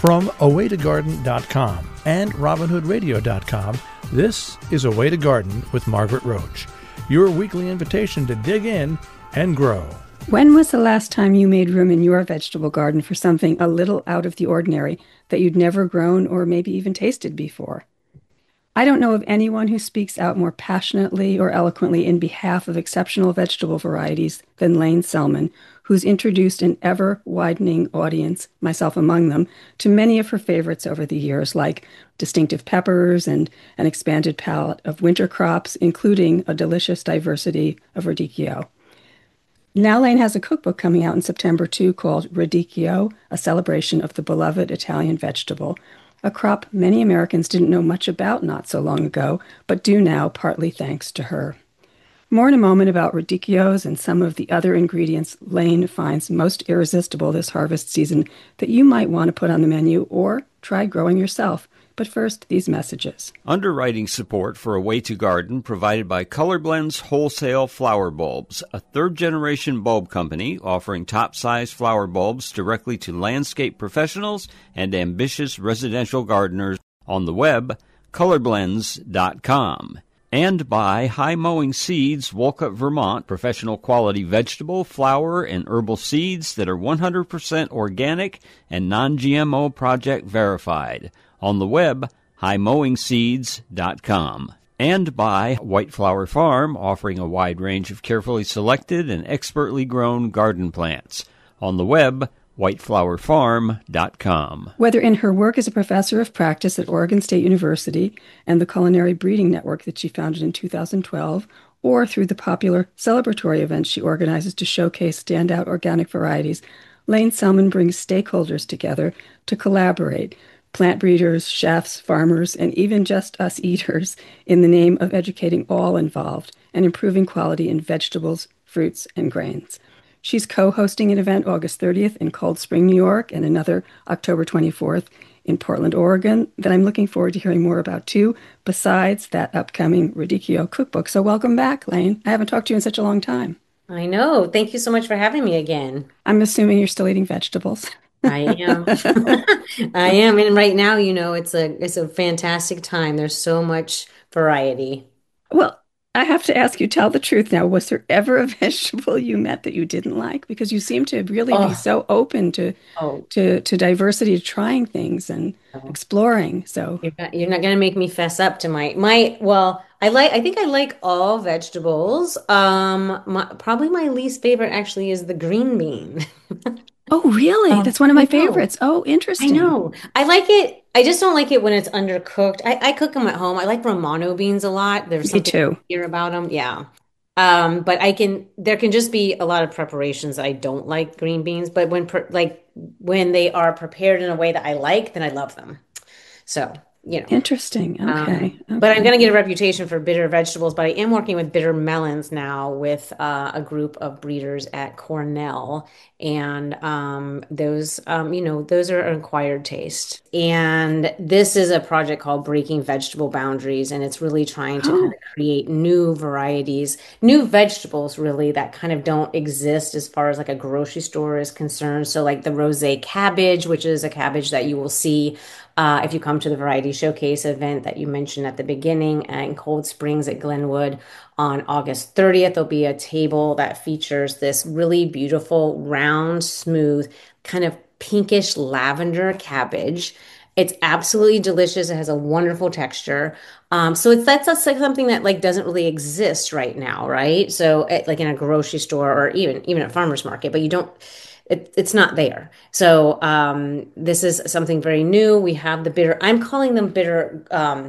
From awaytogarden.com and robinhoodradio.com, this is A Way to Garden with Margaret Roach, your weekly invitation to dig in and grow. When was the last time you made room in your vegetable garden for something a little out of the ordinary that you'd never grown or maybe even tasted before? I don't know of anyone who speaks out more passionately or eloquently in behalf of exceptional vegetable varieties than Lane Selman, who's introduced an ever-widening audience, myself among them, to many of her favorites over the years, like distinctive peppers and an expanded palette of winter crops, including a delicious diversity of radicchio. Now Lane has a cookbook coming out in September, too, called Radicchio, a celebration of the beloved Italian vegetable, a crop many Americans didn't know much about not so long ago, but do now, partly thanks to her. More in a moment about radicchios and some of the other ingredients Lane finds most irresistible this harvest season that you might want to put on the menu or try growing yourself. But first, these messages. Underwriting support for A Way to Garden provided by Colorblends Wholesale Flower Bulbs, a third-generation bulb company offering top-size flower bulbs directly to landscape professionals and ambitious residential gardeners on the web, colorblends.com. And by High Mowing Seeds, Wolcott, Vermont, professional quality vegetable, flower, and herbal seeds that are 100% organic and non-GMO project verified. On the web, highmowingseeds.com. And by White Flower Farm, offering a wide range of carefully selected and expertly grown garden plants. On the web, whiteflowerfarm.com. Whether in her work as a professor of practice at Oregon State University and the Culinary Breeding Network that she founded in 2012, or through the popular celebratory events she organizes to showcase standout organic varieties, Lane Selman brings stakeholders together to collaborate, plant breeders, chefs, farmers, and even just us eaters, in the name of educating all involved and improving quality in vegetables, fruits, and grains. She's co-hosting an event August 30th in Cold Spring, New York, and another October 24th in Portland, Oregon, that I'm looking forward to hearing more about, too, besides that upcoming Radicchio cookbook. So welcome back, Lane. I haven't talked to you in such a long time. I know. Thank you so much for having me again. I'm assuming you're still eating vegetables. I am. I am. And right now, it's a fantastic time. There's so much variety. Well, I have to ask you, tell the truth now. Was there ever a vegetable you met that you didn't like? Because you seem to really be so open to diversity, to trying things and exploring. So you're not going to make me fess up to well, I think I like all vegetables. Probably my least favorite actually is the green bean. Oh, really? That's one of my favorites. Oh, interesting. I know. I like it. I just don't like it when it's undercooked. I cook them at home. I like Romano beans a lot. There's Me too. here about them. Yeah. But there can just be a lot of preparations I don't like green beans, but when they are prepared in a way that I like, then I love them. So, Interesting. Okay. But I'm going to get a reputation for bitter vegetables, but I am working with bitter melons now with a group of breeders at Cornell. And those are an acquired taste. And this is a project called Breaking Vegetable Boundaries. And it's really trying to kind of create new varieties, new vegetables, really, that kind of don't exist as far as like a grocery store is concerned. So like the rosé cabbage, which is a cabbage that you will see if you come to the Variety Showcase event that you mentioned at the beginning in Cold Springs at Glenwood on August 30th, there'll be a table that features this really beautiful, round, smooth, kind of pinkish lavender cabbage. It's absolutely delicious. It has a wonderful texture. So that's something that like doesn't really exist right now, right? So like in a grocery store or even at farmer's market, but you don't. It's not there. So this is something very new. We have the bitter. I'm calling them bitter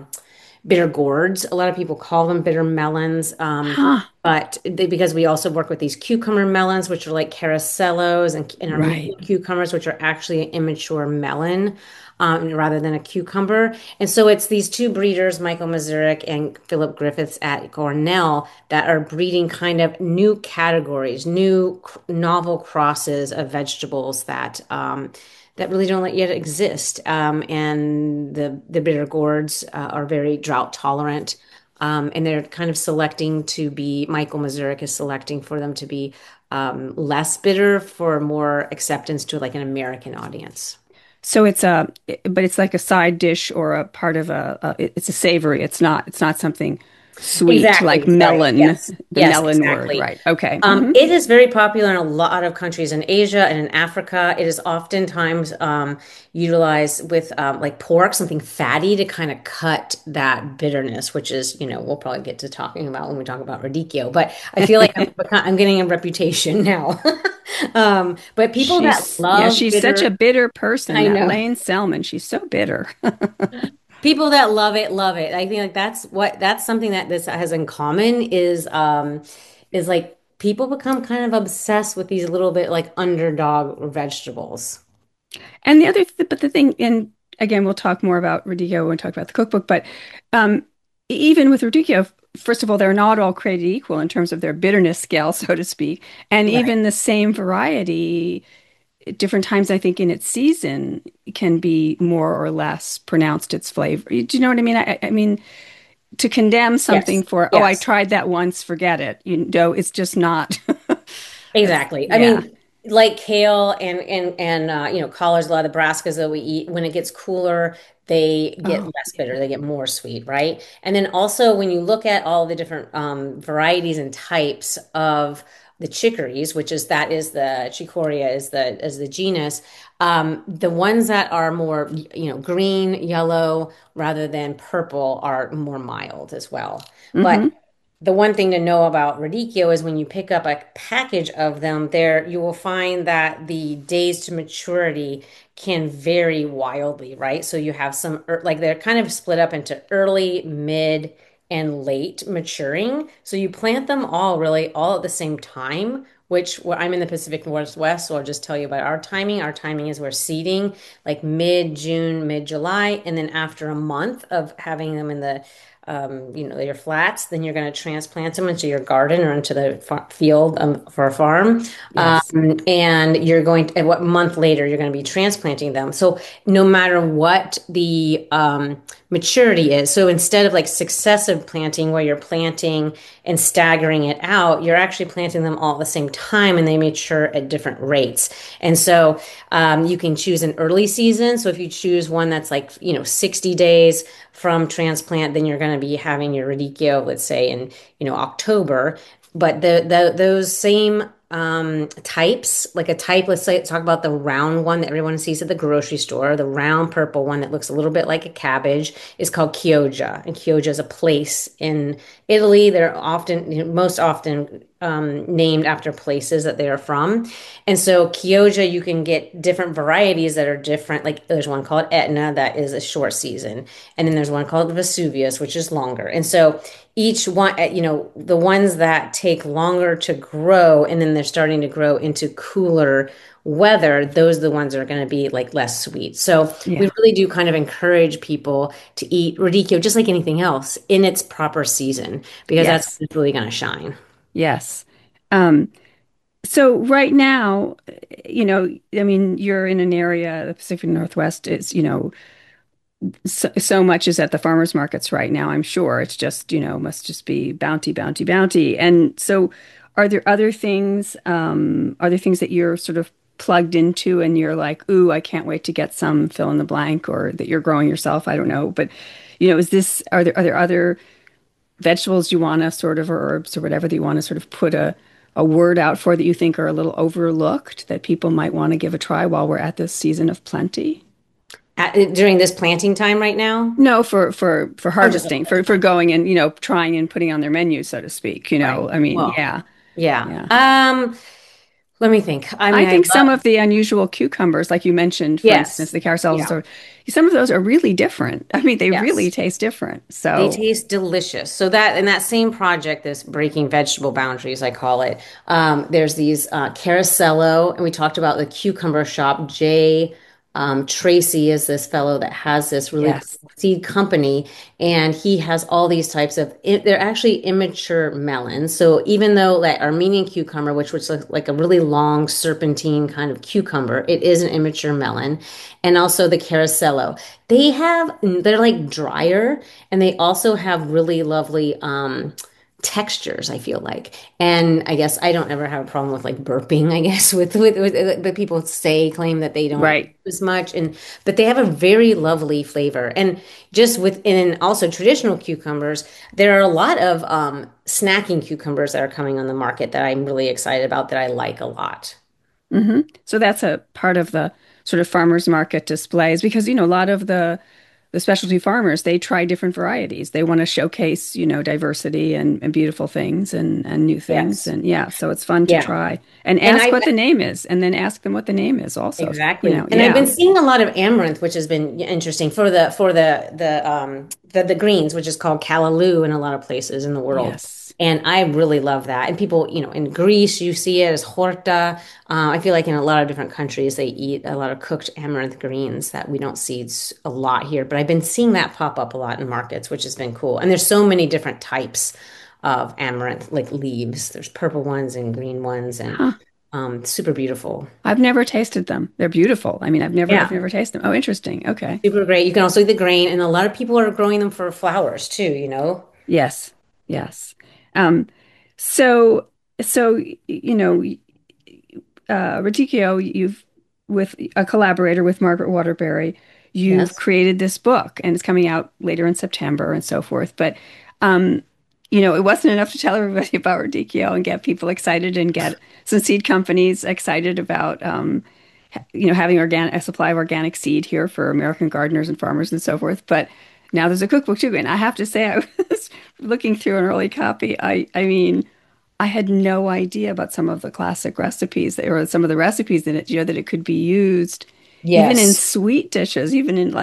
gourds. A lot of people call them bitter melons, but because we also work with these cucumber melons, which are like caracellos, and our cucumbers, which are actually an immature melon. Rather than a cucumber. And so it's these two breeders, Michael Mazurek and Philip Griffiths at Cornell, that are breeding kind of new categories, new novel crosses of vegetables that really don't yet exist. And the bitter gourds are very drought tolerant. And they're kind of selecting to be, Michael Mazurek is selecting for them to be less bitter for more acceptance to like an American audience. So but it's like a side dish or a part of it's a savory. It's not something sweet like Exactly. Sorry. melon, Yes. the Yes, melon word, exactly. right? Okay. It is very popular in a lot of countries in Asia and in Africa. It is oftentimes utilized with like pork, something fatty to kind of cut that bitterness, which is, we'll probably get to talking about when we talk about radicchio. But I feel like I'm getting a reputation now. But people that love She's such a bitter, bitter person, I that know. Lane Selman. She's so bitter. People that love it, love it. I think like that's something that this has in common is like people become kind of obsessed with these little bit like underdog vegetables. And but the thing, and again, we'll talk more about radicchio when we talk about the cookbook, but um, even with radicchio, first of all, they're not all created equal in terms of their bitterness scale, so to speak. And Right. even the same variety, at different times, I think in its season, can be more or less pronounced its flavor. Do you know what I mean? I mean, to condemn something Yes. for, oh, I Yes. tried that once, forget it. It's just not. Exactly. I Yeah. mean, like kale and collards, a lot of the brassicas that we eat, when it gets cooler, they get Oh, less bitter, they get more sweet, right? And then also when you look at all the different varieties and types of the chicories, that is the Chicoria is the genus, the ones that are more, green, yellow rather than purple are more mild as well. But hmm. the one thing to know about radicchio is when you pick up a package of them, there you will find that the days to maturity can vary wildly, right? So you have some like they're kind of split up into early, mid, and late maturing. So you plant them all really all at the same time, which I'm in the Pacific Northwest, so I'll just tell you about our timing. Our timing is we're seeding like mid-June, mid-July, and then after a month of having them in the your flats, then you're going to transplant them into your garden or into the field for a farm. Yes. And you're going to, and what month later, you're going to be transplanting them. So no matter what the maturity is, so instead of like successive planting where you're planting and staggering it out, you're actually planting them all at the same time and they mature at different rates. And so you can choose an early season. So if you choose one that's like, 60 days from transplant, then you're going to be having your radicchio, let's say in, October. But those same types, like a type, let's say, talk about the round one that everyone sees at the grocery store, the round purple one that looks a little bit like a cabbage is called Chioggia. And Chioggia is a place in Italy. They're often, most often named after places that they are from. And so Chioggia, you can get different varieties that are different. Like there's one called Etna that is a short season. And then there's one called Vesuvius, which is longer. And so each one, the ones that take longer to grow and then they're starting to grow into cooler weather, those are the ones that are going to be like less sweet. So we Yeah. really do kind of encourage people to eat radicchio just like anything else in its proper season because that's Yes. when it's really going to shine. Yes. Um, so right now, I mean, you're in an area, the Pacific Northwest is, so much is at the farmers markets right now, I'm sure. It's just, must just be bounty, bounty, bounty. And so are there things that you're sort of plugged into and you're like, ooh, I can't wait to get some fill in the blank or that you're growing yourself? I don't know. But, are there other vegetables you want to sort of, or herbs or whatever that you want to sort of put a word out for that you think are a little overlooked that people might want to give a try while we're at this season of plenty? During this planting time right now? No, for Oh, just harvesting, for going and trying and putting on their menu, so to speak. right. I mean, Well, yeah, yeah. yeah. Let me think. I I mean, I think some love, of the unusual cucumbers, like you mentioned, for instance, yes. the carousels, Yeah. or some of those are really different. I mean, they really Yes. taste different. They So, taste delicious. So that in that same project, this breaking vegetable boundaries, I call it. There's these caracello, and we talked about the cucumber shop. Jay Tracy is this fellow that has this really yes, cool seed company, and he has all these types of. They're actually immature melons. So even though like Armenian cucumber, which was like a really long serpentine kind of cucumber, it is an immature melon, and also the caracello. They're like drier and they also have really lovely textures, I feel like. And I guess I don't ever have a problem with like burping, I guess, with the people claim that they don't Right. as much. But they have a very lovely flavor. And just within also traditional cucumbers, there are a lot of snacking cucumbers that are coming on the market that I'm really excited about that I like a lot. So that's a part of the sort of farmers market displays because, a lot of the specialty farmers, they try different varieties. They want to showcase, diversity and beautiful things and new things. Yes. And yeah, so it's fun to Yeah. try and And ask I what the name is and then ask them what the name is also, Exactly. And I've yeah. been seeing a lot of amaranth, which has been interesting for the greens, which is called callaloo in a lot of places in the world. Yes. And I really love that. And people, in Greece, you see it as horta. I feel like in a lot of different countries, they eat a lot of cooked amaranth greens that we don't see a lot here. But I've been seeing that pop up a lot in markets, which has been cool. And there's so many different types of amaranth, like leaves. There's purple ones and green ones, and Huh. super beautiful. I've never tasted them. They're beautiful. I mean, I've Yeah. never tasted them. Oh, interesting. Okay. Super great. You can also eat the grain, and a lot of people are growing them for flowers too, you know? Yes. Yes. Um, so Radicchio, you've with a collaborator with Margaret Waterbury, you've Yes. created this book and it's coming out later in September and so forth. But um, it wasn't enough to tell everybody about Radicchio and get people excited and get some seed companies excited about having a supply of organic seed here for American gardeners and farmers and so forth. But now there's a cookbook too. And I have to say, I was looking through an early copy. I mean, I had no idea about some of the classic recipes or some of the recipes in it, that it could be used even in Yes. sweet dishes, even in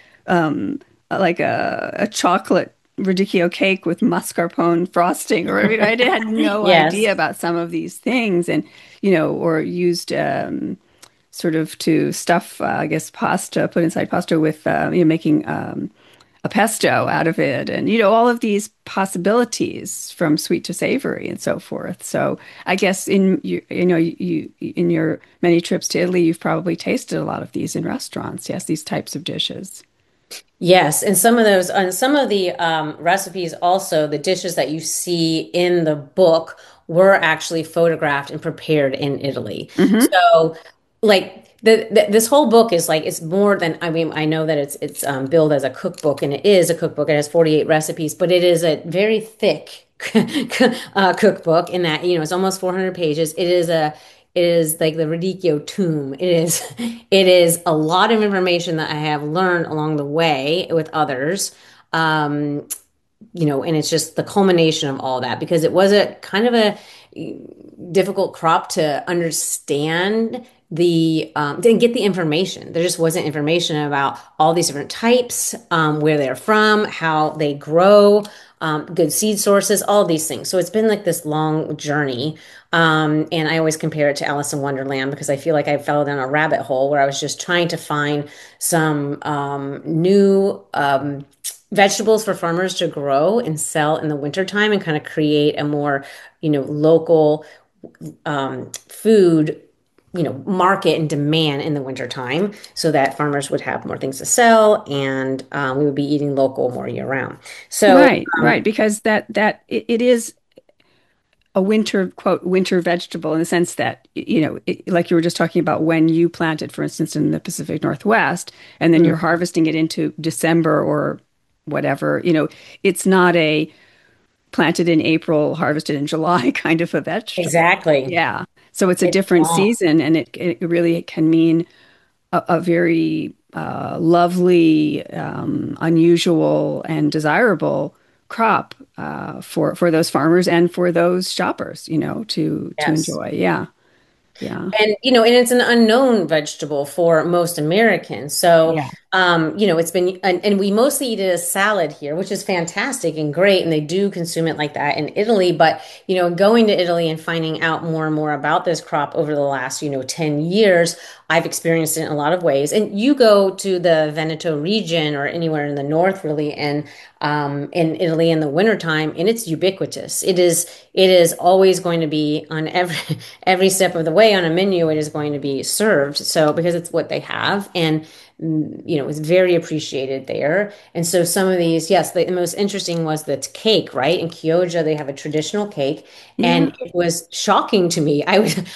like a chocolate radicchio cake with mascarpone frosting, or I mean, I had no Yes. idea about some of these things, and or used sort of to stuff, I guess, pasta, put inside pasta with making a pesto out of it, and all of these possibilities from sweet to savory and so forth. So I guess you in your many trips to Italy, you've probably tasted a lot of these in restaurants. Yes, these types of dishes. Yes. And some of those, and some of the recipes also, the dishes that you see in the book were actually photographed and prepared in Italy. Hmm. So, like, this whole book is like it's more than I mean I know that it's billed as a cookbook, and it is a cookbook. It has 48 recipes, but it is a very thick cookbook in that it's almost 400 pages. It is like the Radicchio tomb. It is a lot of information that I have learned along the way with others. Um, and it's just the culmination of all that because it was a kind of a difficult crop to understand didn't get the information. There just wasn't information about all these different types, where they're from, how they grow, good seed sources, all of these things. So it's been like this long journey. And I always compare it to Alice in Wonderland because I feel like I fell down a rabbit hole where I was just trying to find some new vegetables for farmers to grow and sell in the wintertime and kind of create a more, local food, market and demand in the wintertime so that farmers would have more things to sell and we would be eating local more year round. So, Right, right, because it is a winter vegetable in the sense that like you were just talking about when you plant it, for instance, in the Pacific Northwest, and then you're mm, harvesting it into December or whatever. It's not a planted in April, harvested in July kind of a vegetable. exactly. Yeah. So it's a It's different not. season, and it really can mean a very lovely, unusual, and desirable crop for those farmers and for those shoppers, to Yes. enjoy. Yeah. Yeah. And and it's an unknown vegetable for most Americans. So, Yeah. it's been and we mostly eat it as salad here, which is fantastic and great, and they do consume it like that in Italy. But, going to Italy and finding out more and more about this crop over the last, 10 years, I've experienced it in a lot of ways. And you go to the Veneto region or anywhere in the north, really, and in Italy in the wintertime, and it's ubiquitous. It is always going to be on every step of the way on a menu. It is going to be served. So because it's what they have, and it was very appreciated there. And so some of these, yes, the most interesting was the cake, right? In Kyoja, they have a traditional cake, Yeah. and it was shocking to me.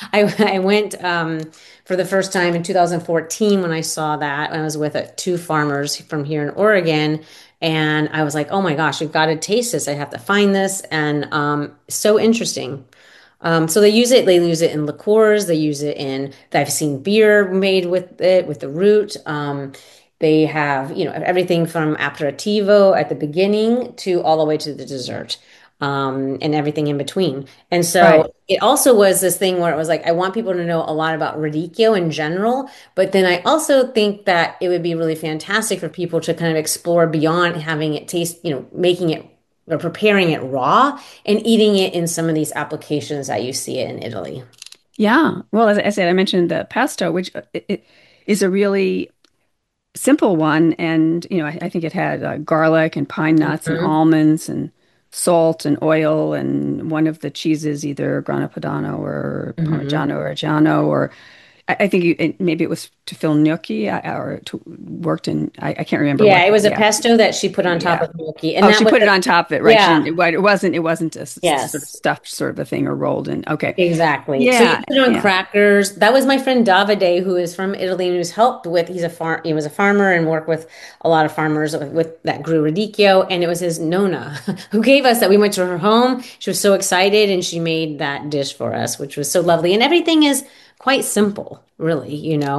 I went for the first time in 2014 when I saw that. I was with two farmers from here in Oregon. And I was like, oh my gosh, I've got to taste this. I have to find this. And so interesting. So they use it in liqueurs, they use it in, I've seen beer made with it, with the root. They have, everything from aperitivo at the beginning to all the way to the dessert, and everything in between. And Right. so it also was this thing where it was like, I want people to know a lot about radicchio in general, but then I also think that it would be really fantastic for people to kind of explore beyond having it taste, making it or preparing it raw and eating it in some of these applications that you see it in Italy. Yeah. Well, as I said, I mentioned the pesto, which it is a really simple one. And, I think it had garlic and pine nuts and Mhm. almonds and salt and oil and one of the cheeses, either Grana Padano or Mhm. Parmigiano or Reggiano, or I think maybe it was to fill gnocchi or worked in, I can't remember Yeah, what it was a the pesto that she put on top yeah. of gnocchi, and Oh, that she was put it on top of it, right? She yeah, didn't, it wasn't a sort of yes. stuffed sort of a thing or rolled in. Okay. Exactly. So you Yeah. put it on Yeah. crackers. That was my friend Davide, who is from Italy and who's helped with. He was a farmer and worked with a lot of farmers with that grew radicchio. And it was his nonna who gave us that. We went to her home. She was so excited, and she made that dish for us, which was so lovely. And everything is quite simple, really.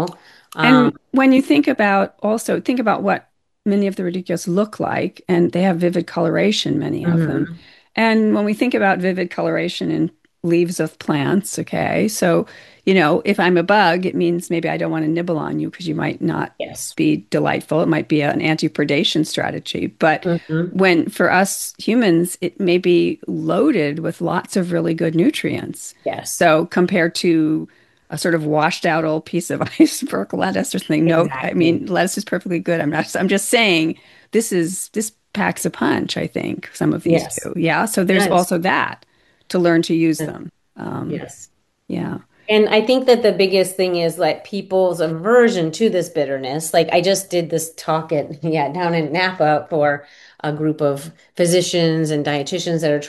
And Um, when you think about what many of the radicchios look like, and they have vivid coloration, many of them. mhm. And when we think about vivid coloration in leaves of plants, okay, so, if I'm a bug, it means maybe I don't want to nibble on you because you might not Yes. be delightful. It might be an anti-predation strategy. But Hmm. when for us humans, it may be loaded with lots of really good nutrients. Yes. So compared to a sort of washed out old piece of iceberg lettuce or something. No, I Exactly. mean, lettuce is perfectly good. I'm just saying this packs a punch, I think, some of these Yes. do. Yeah. So there's Yes. also that to learn to use them. Yes. Yeah. And I think that the biggest thing is like people's aversion to this bitterness. Like I just did this talk at, yeah, down in Napa for a group of physicians and dietitians that are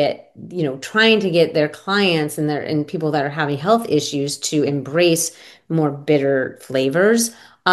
trying to get their clients and people that are having health issues to embrace more bitter flavors.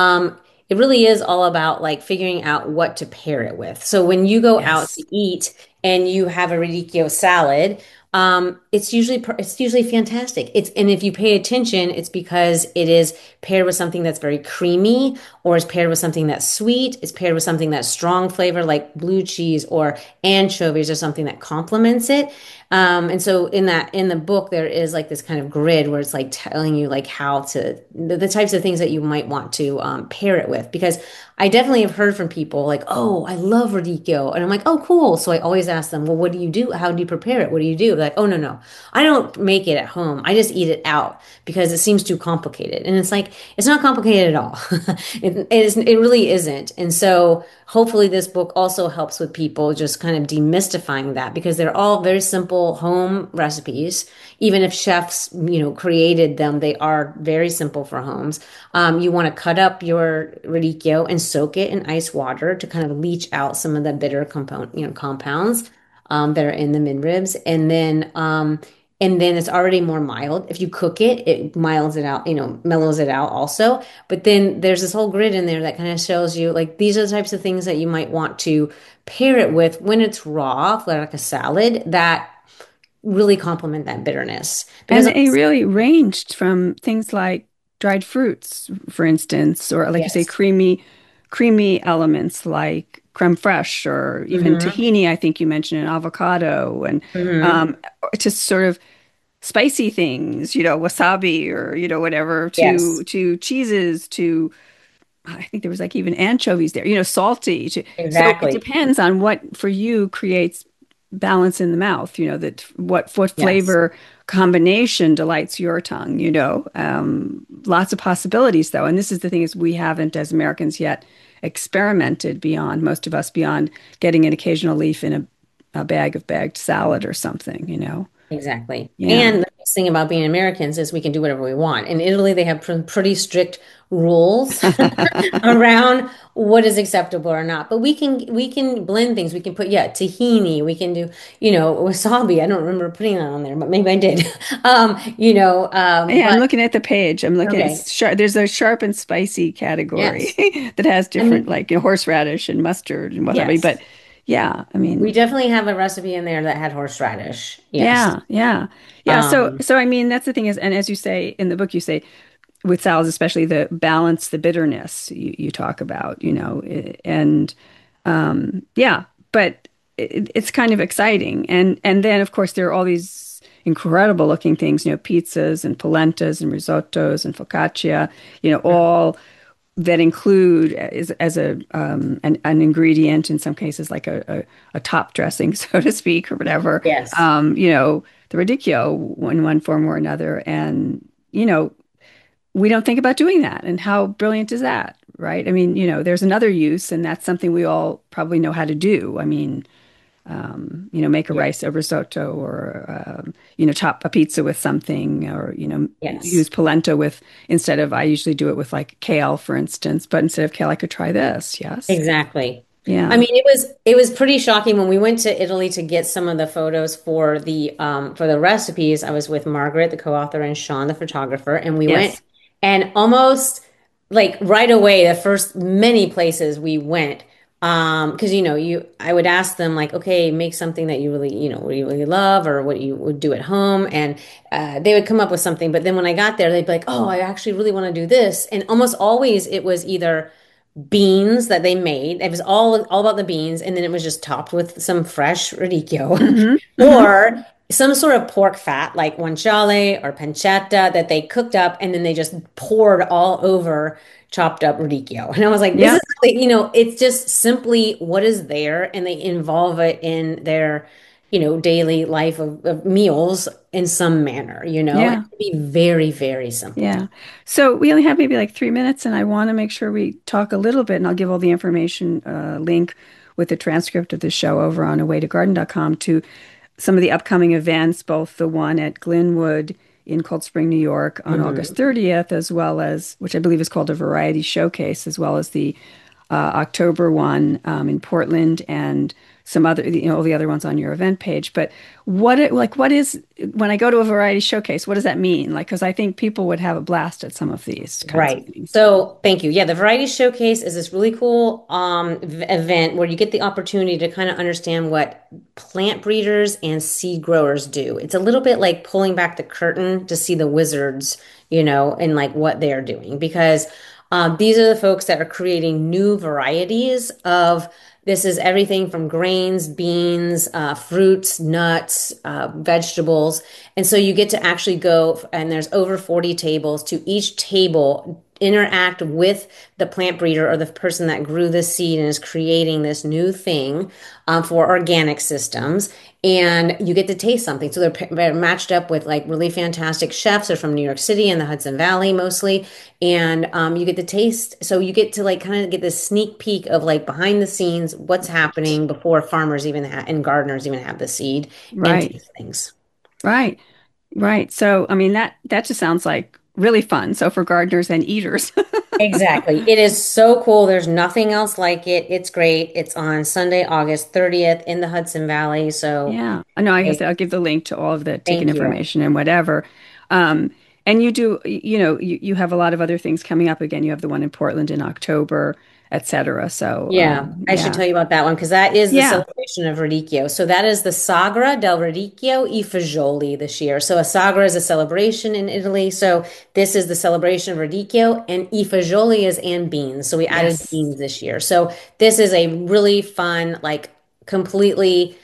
It really is all about like figuring out what to pair it with. So when you go out Yes. to eat and you have a radicchio salad, it's usually fantastic. And if you pay attention, it's because it is paired with something that's very creamy, or is paired with something that's sweet. It's paired with something that's strong flavor, like blue cheese or anchovies, or something that complements it. And so in the book, there is like this kind of grid where it's like telling you like how to the types of things that you might want to pair it with. Because I definitely have heard from people like, oh, I love radicchio. And I'm like, oh, cool. So I always ask them, well, what do you do? How do you prepare it? What do you do? They're like, oh, no, no. I don't make it at home. I just eat it out because it seems too complicated. And it's like, it's not complicated at all. It really isn't. And so hopefully this book also helps with people just kind of demystifying that, because they're all very simple home recipes. Even if chefs, created them, they are very simple for homes. You want to cut up your radicchio and soak it in ice water to kind of leach out some of the bitter compounds that are in the midribs, and then it's already more mild. If you cook it, it milds it out, mellows it out also. But then there's this whole grid in there that kind of shows you like these are the types of things that you might want to pair it with when it's raw, like a salad, that really complement that bitterness. Because And it really ranged from things like dried fruits, for instance, or like you say, yes. creamy elements like creme fraiche or even Hmm. tahini, I think you mentioned, and avocado, and Hmm. um, to sort of spicy things, wasabi or, whatever, Yes, to cheeses, to I think there was like even anchovies there, salty. So it exactly. depends on what for you creates balance in the mouth, that what Yes. flavor combination delights your tongue, lots of possibilities though. And this is the thing is we haven't as Americans yet experimented beyond most of us beyond getting an occasional leaf in a bag of bagged salad or something. Exactly. Yeah. And nice thing about being Americans is we can do whatever we want. In Italy, they have pretty strict rules around what is acceptable or not. But we can blend things. We can put tahini. We can do wasabi. I don't remember putting that on there, but maybe I did. Yeah, I'm But looking at the page. I'm looking at okay, sharp. There's a sharp and spicy category yes, that has different, and like horseradish and mustard and whatever. yes, But yeah, I we mean, definitely have a recipe in there that had horseradish. Yes. yeah, yeah, yeah. So, Um, so I mean, that's the thing is, and as you say in the book, you say with salads, especially the balance, the bitterness you talk about, and yeah, but it's kind of exciting, and then of course there are all these incredible looking things, pizzas and polentas and risottos and focaccia, all that include as an ingredient in some cases like a top dressing, so to speak, or whatever. yes. The radicchio in one form or another, and we don't think about doing that. And how brilliant is that, right? I mean, there's another use, and that's something we all probably know how to do. I mean, make Yeah. a risotto, or chop a pizza with something, or Yes. use polenta with instead of I usually do it with like kale, for instance, but instead of kale, I could try this. Yes, Exactly. I yeah, mean, it was pretty shocking when we went to Italy to get some of the photos for the recipes. I was with Margaret, the co-author, and Sean, the photographer, and we went yes. and almost like right away, the first many places we went, because I would ask them like, okay, make something that you really, really love or what you would do at home, and they would come up with something. But then when I got there, they'd be like, oh, I actually really want to do this, and almost always it was either beans that they made. It was all about the beans, and then it was just topped with some fresh radicchio Hmm. Hmm. or some sort of pork fat like guanciale or pancetta that they cooked up and then they just poured all over chopped up radicchio. And I was like, this is Yep. it's just simply what is there, and they involve it in their daily life of meals in some manner, and Yeah. it can be very, very simple. Yeah. So we only have maybe like 3 minutes, and I want to make sure we talk a little bit, and I'll give all the information link with the transcript of the show over on awaytogarden.com to some of the upcoming events, both the one at Glenwood in Cold Spring, New York on August Mhm. 30th, as well as, which I believe is called a variety showcase, as well as the October one in Portland, and some other, all the other ones on your event page. But what is, when I go to a variety showcase, what does that mean? Like, because I think people would have a blast at some of these kinds of Right. things. So thank you. Yeah, the Variety Showcase is this really cool event where you get the opportunity to kind of understand what plant breeders and seed growers do. It's a little bit like pulling back the curtain to see the wizards, and like what they're doing, because these are the folks that are creating new varieties of. This is everything from grains, beans, fruits, nuts, vegetables. And so you get to actually go, and there's over 40 tables. To each table, interact with the plant breeder or the person that grew this seed and is creating this new thing for organic systems. And you get to taste something. So they're matched up with like really fantastic chefs. They're from New York City and the Hudson Valley mostly. And you get to taste. So you get to like kind of get this sneak peek of like behind the scenes, what's happening before farmers even and gardeners even have the seed, and Right, taste things. right, right. So, I mean, that just sounds like really fun. So for gardeners and eaters. Exactly. It is so cool. There's nothing else like it. It's great. It's on Sunday, August 30th in the Hudson Valley. So Yeah, I know. I guess hey, I'll give the link to all of the ticket thank you. information and whatever. Um, and you do, you have a lot of other things coming up. Again, you have the one in Portland in October, et cetera. So, Yeah, I should yeah, tell you about that one because that is the yeah, celebration of Radicchio. So that is the Sagra del Radicchio I Fagioli this year. So a Sagra is a celebration in Italy. So this is the celebration of Radicchio, and I Fagioli is and beans. So we added yes, beans this year. So this is a really fun, like completely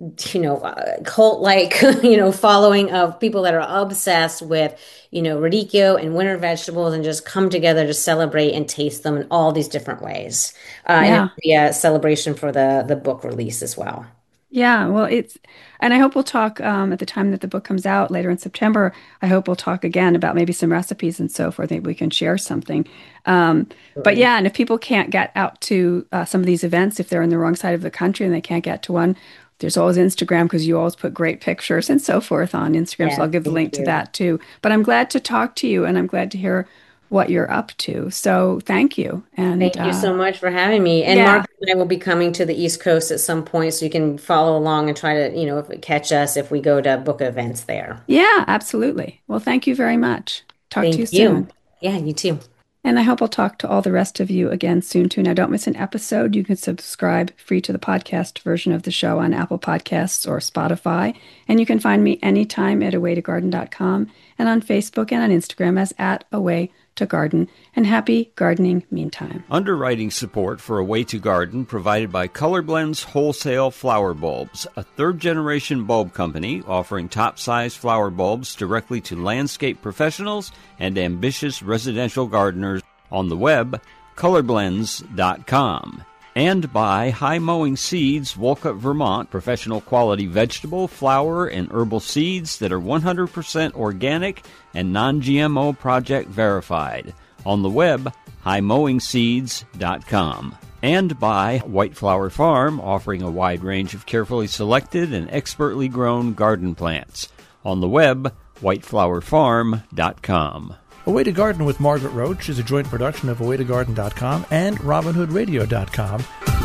cult-like, following of people that are obsessed with, radicchio and winter vegetables and just come together to celebrate and taste them in all these different ways. And it'll yeah. be a celebration for the book release as well. Yeah, well, and I hope we'll talk at the time that the book comes out later in September. I hope we'll talk again about maybe some recipes and so forth. Maybe we can share something. But Absolutely. yeah, and if people can't get out to some of these events, if they're on the wrong side of the country and they can't get to one, There's always Instagram because you always put great pictures and so forth on Instagram. So I'll give the link to that too. But I'm glad to talk to you, and I'm glad to hear what you're up to. So thank you. And thank you so much for having me. And Margaret and I will be coming to the East Coast at some point, so you can follow along and try to, catch us if we go to book events there. Yeah, absolutely. Well, thank you very much. Talk to you soon. Yeah, you too. And I hope I'll talk to all the rest of you again soon, too. Now, don't miss an episode. You can subscribe free to the podcast version of the show on Apple Podcasts or Spotify. And you can find me anytime at awaytogarden.com and on Facebook and on Instagram as @awaytogarden. And happy gardening meantime. Underwriting support for A Way to Garden provided by Color Blends Wholesale Flower Bulbs, a third-generation bulb company offering top-size flower bulbs directly to landscape professionals and ambitious residential gardeners on the web, colorblends.com. And by High Mowing Seeds, Wolcott, Vermont, professional quality vegetable, flower, and herbal seeds that are 100% organic and non-GMO project verified. On the web, highmowingseeds.com. And by White Flower Farm, offering a wide range of carefully selected and expertly grown garden plants. On the web, whiteflowerfarm.com. A Way to Garden with Margaret Roach is a joint production of awaytogarden.com and RobinHoodRadio.com.